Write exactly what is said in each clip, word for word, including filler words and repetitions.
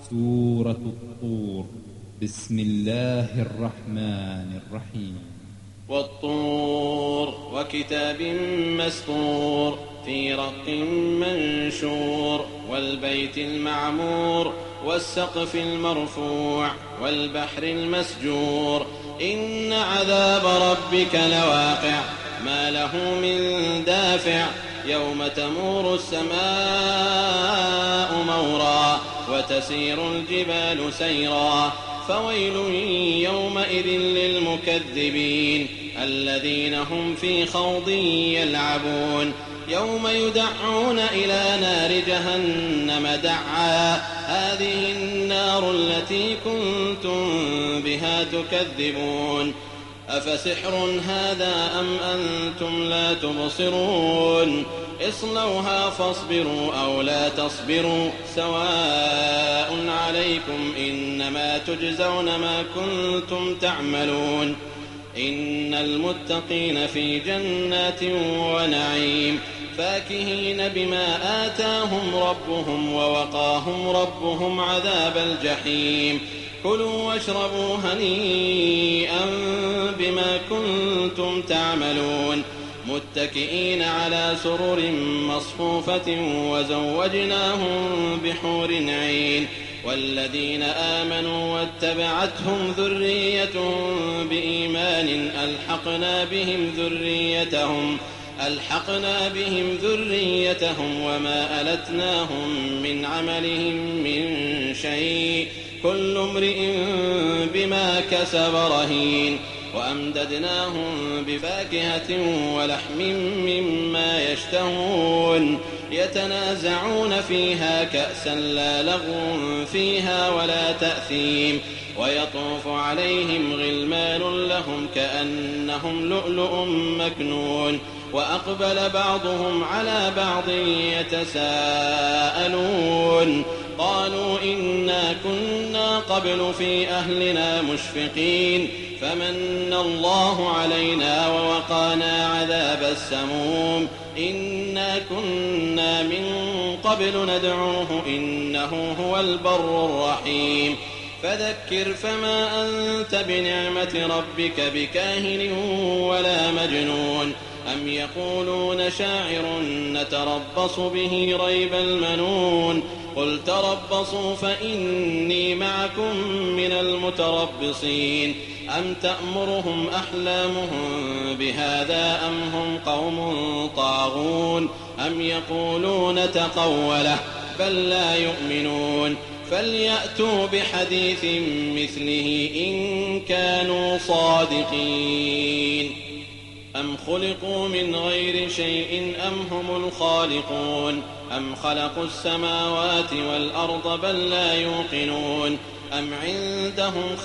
سورة الطور. بسم الله الرحمن الرحيم. والطور وكتاب مسطور في رق منشور والبيت المعمور والسقف المرفوع والبحر المسجور إن عذاب ربك لواقع ما له من دافع يوم تمور السماء مورا وتسير الجبال سيرا فويل يومئذ للمكذبين الذين هم في خوض يلعبون يوم يدعون إلى نار جهنم دعا هذه النار التي كنتم بها تكذبون أفسحر هذا أم أنتم لا تبصرون اصلوها فاصبروا أو لا تصبروا سواء عليكم إنما تجزون ما كنتم تعملون إن المتقين في جنات ونعيم فاكهين بما آتاهم ربهم ووقاهم ربهم عذاب الجحيم كلوا واشربوا هنيئا بما كنتم تعملون متكئين على سرر مصفوفة وزوجناهم بحور عين والذين آمنوا واتبعتهم ذريتهم بإيمان ألحقنا بهم ذريتهم ألحقنا بهم ذريتهم وما ألتناهم من عملهم من شيء كل امرئ بما كسب رهين وأمددناهم بفاكهة ولحم مما يشتهون يتنازعون فيها كأسا لا لغو فيها ولا تأثيم ويطوف عليهم غلمان لهم كأنهم لؤلؤ مكنون وأقبل بعضهم على بعض يتساءلون قالوا إنا كنا قبل في أهلنا مشفقين فمن الله علينا ووقانا عذاب السموم إنا كنا من قبل ندعوه إنه هو البر الرحيم فذكر فما أنت بنعمة ربك بكاهن ولا مجنون أم يقولون شاعر نتربص به ريب المنون قل تربصوا فإني معكم من المتربصين أم تأمرهم أحلامهم بهذا أم هم قوم طاغون أم يقولون تقوله بل لا يؤمنون فليأتوا بحديث مثله إن كانوا صادقين أم خلقوا من غير شيء أم هم الخالقون أم خلقوا السماوات والأرض بل لا يوقنون أم عندهم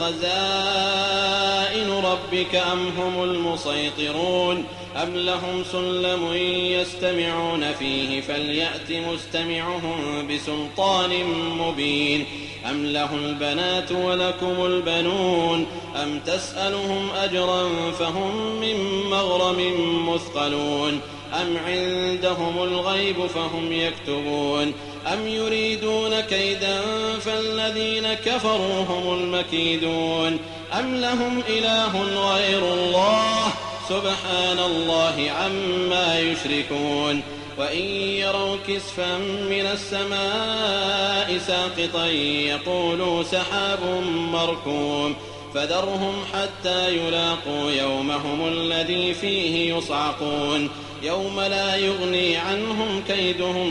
خزائن ربك أم هم المسيطرون أم لهم سلم يستمعون فيه فليأت مستمعهم بسلطان مبين أم له البنات ولكم البنون أم تسألهم أجرا فهم من مغرم مثقلون أم عندهم الغيب فهم يكتبون أم يريدون كيدا فالذين كفروا هم المكيدون أم لهم إله غير الله سبحان الله عما يشركون وإن يروا كسفا من السماء ساقطا يقولوا سحاب مركوم فذرهم حتى يلاقوا يومهم الذي فيه يصعقون يوم لا يغني عنهم كيدهم